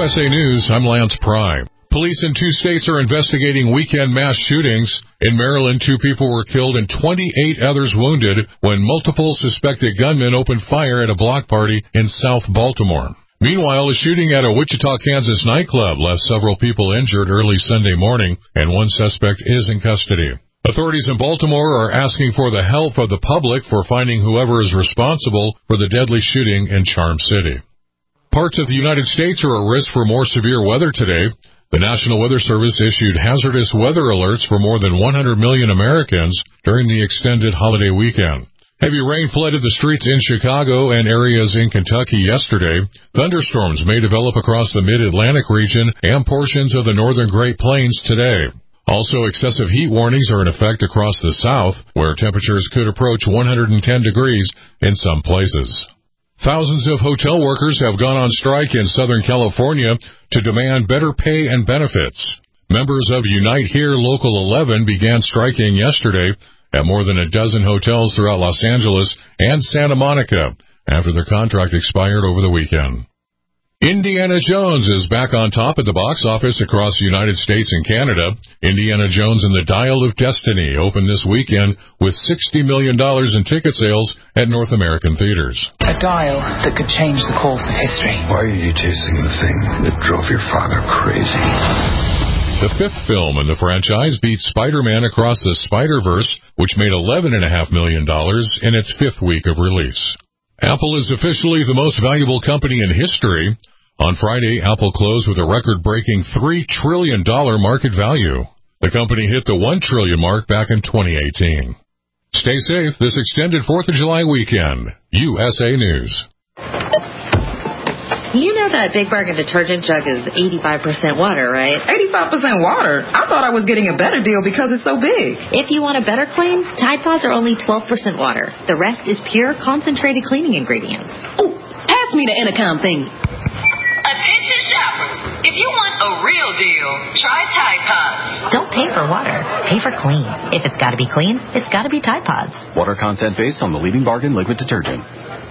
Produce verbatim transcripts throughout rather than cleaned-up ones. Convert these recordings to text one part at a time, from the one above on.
S A News, I'm Lance Pry. Police in two states are investigating weekend mass shootings. In Maryland, two people were killed and twenty-eight others wounded when multiple suspected gunmen opened fire at a block party in South Baltimore. Meanwhile, a shooting at a Wichita, Kansas nightclub left several people injured early Sunday morning, and one suspect is in custody. Authorities in Baltimore are asking for the help of the public for finding whoever is responsible for the deadly shooting in Charm City. Parts of the United States are at risk for more severe weather today. The National Weather Service issued hazardous weather alerts for more than one hundred million Americans during the extended holiday weekend. Heavy rain flooded the streets in Chicago and areas in Kentucky yesterday. Thunderstorms may develop across the mid-Atlantic region and portions of the northern Great Plains today. Also, excessive heat warnings are in effect across the South, where temperatures could approach one hundred ten degrees in some places. Thousands of hotel workers have gone on strike in Southern California to demand better pay and benefits. Members of Unite Here Local eleven began striking yesterday at more than a dozen hotels throughout Los Angeles and Santa Monica after their contract expired over the weekend. Indiana Jones is back on top at the box office across the United States and Canada. Indiana Jones and the Dial of Destiny opened this weekend with sixty million dollars in ticket sales at North American theaters. A dial that could change the course of history. Why are you chasing the thing that drove your father crazy? The fifth film in the franchise beat Spider-Man Across the Spider-Verse, which made eleven point five million dollars in its fifth week of release. Apple is officially the most valuable company in history. On Friday, Apple closed with a record-breaking three trillion dollars market value. The company hit the one trillion dollars mark back in twenty eighteen. Stay safe this extended fourth of July weekend. U S A News. You know that Big Bargain detergent jug is eighty-five percent water, right? eighty-five percent water? I thought I was getting a better deal because it's so big. If you want a better clean, Tide Pods are only twelve percent water. The rest is pure, concentrated cleaning ingredients. Ooh, pass me the intercom thing. Attention shoppers, if you want a real deal, try Tide Pods. Don't pay for water, pay for clean. If it's got to be clean, it's got to be Tide Pods. Water content based on the leading bargain liquid detergent.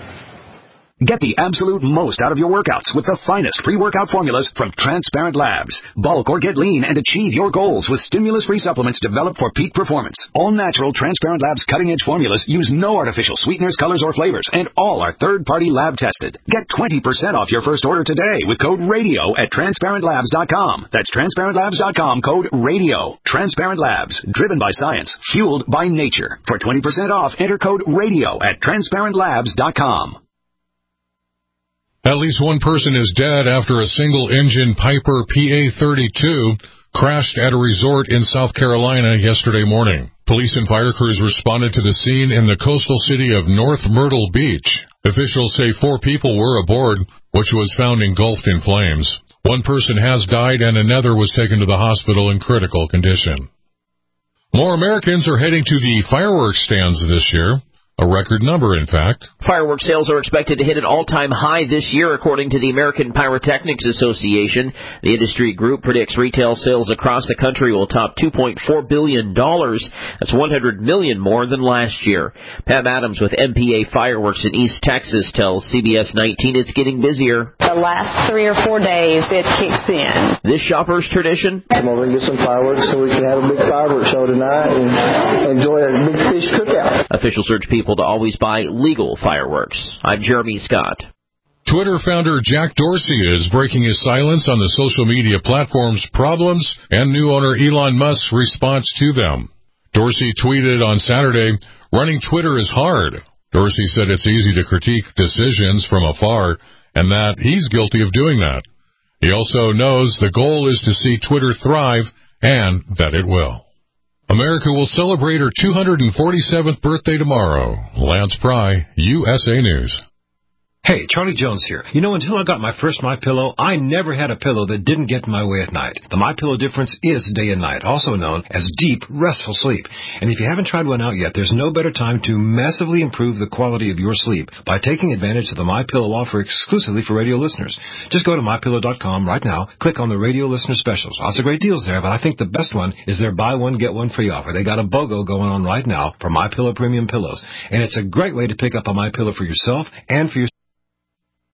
Get the absolute most out of your workouts with the finest pre-workout formulas from Transparent Labs. Bulk or get lean and achieve your goals with stimulus-free supplements developed for peak performance. All natural Transparent Labs cutting-edge formulas use no artificial sweeteners, colors, or flavors, and all are third-party lab tested. Get twenty percent off your first order today with code RADIO at transparent labs dot com. That's transparent labs dot com, code RADIO. Transparent Labs, driven by science, fueled by nature. For twenty percent off, enter code RADIO at transparent labs dot com. At least one person is dead after a single-engine Piper P A thirty-two crashed at a resort in South Carolina yesterday morning. Police and fire crews responded to the scene in the coastal city of North Myrtle Beach. Officials say four people were aboard, which was found engulfed in flames. One person has died and another was taken to the hospital in critical condition. More Americans are heading to the fireworks stands this year. A record number, in fact. Fireworks sales are expected to hit an all-time high this year, according to the American Pyrotechnics Association. The industry group predicts retail sales across the country will top two point four billion dollars. That's one hundred million dollars more than last year. Pam Adams with M P A Fireworks in East Texas tells C B S nineteen it's getting busier. The last three or four days, it kicks in. This shopper's tradition? Come over and get some fireworks so we can have a big fireworks show tonight and enjoy a big fish cookout. Officials urge people to always buy legal fireworks. I'm Jeremy Scott. Twitter founder Jack Dorsey is breaking his silence on the social media platform's problems and new owner Elon Musk's response to them. Dorsey tweeted on Saturday, "Running Twitter is hard." Dorsey said it's easy to critique decisions from afar and that he's guilty of doing that. He also knows the goal is to see Twitter thrive and that it will. America will celebrate her two hundred forty-seventh birthday tomorrow. Lance Pry, U S A News. Hey, Charlie Jones here. You know, until I got my first MyPillow, I never had a pillow that didn't get in my way at night. The MyPillow difference is day and night, also known as deep, restful sleep. And if you haven't tried one out yet, there's no better time to massively improve the quality of your sleep by taking advantage of the MyPillow offer exclusively for radio listeners. Just go to my pillow dot com right now, click on the radio listener specials. Lots of great deals there, but I think the best one is their buy one, get one free offer. They got a BOGO going on right now for MyPillow Premium Pillows. And it's a great way to pick up a MyPillow for yourself and for your